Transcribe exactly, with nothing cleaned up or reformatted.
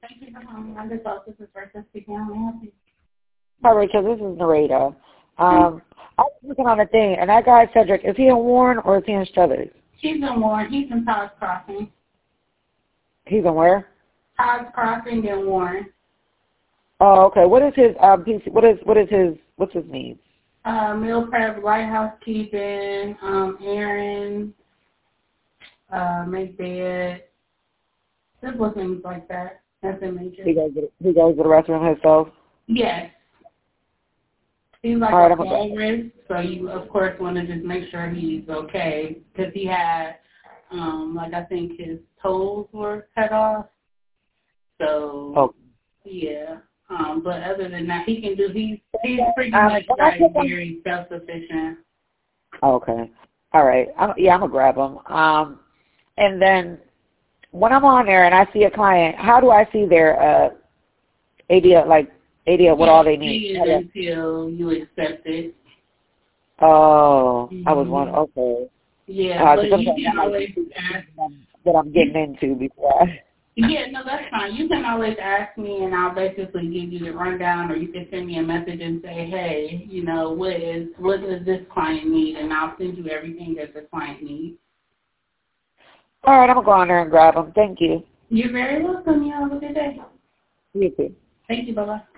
Thank you for calling. I'm just office is Rachel speaking. How may I help you? Hi, Rachel. This is Narita. Um, I was looking on a thing, and that guy, Cedric, is he in Warren or is he in Struthers? He's in Warren. He's in Todd's Crossing. He's in where? Todd's Crossing in Warren. Oh, okay. What is his um? P C, what is what is his what's his needs? Uh, meal prep, light housekeeping, um, errands, uh, make bed, simple things like that. Nothing major. He goes to the, he goes to the restroom himself. Yes. He's like All right, a I'm gonna go. walrus, so you of course want to just make sure he's okay because he had, um, like I think his toes were cut off. So Oh. yeah. Um, but other than that, he can do. He's he's pretty Um, much can I like pick him? very self-sufficient. Okay. All right. I'm, yeah, I'm gonna grab him. Um, and then when I'm on there and I see a client, how do I see their uh idea like idea what You all they see need? it until you accept it. Oh, I was Mm-hmm. wondering. Okay. Yeah, Uh, but so you sometimes can I like always to see ask. what I'm getting into before I. Yeah, no, that's fine. You can always ask me, and I'll basically give you the rundown, or you can send me a message and say, hey, you know, what is what does this client need, and I'll send you everything that the client needs. All right, I'm gonna go on there and grab them. Thank you. You're very welcome. You have a good day. You too. Thank you. Bye bye.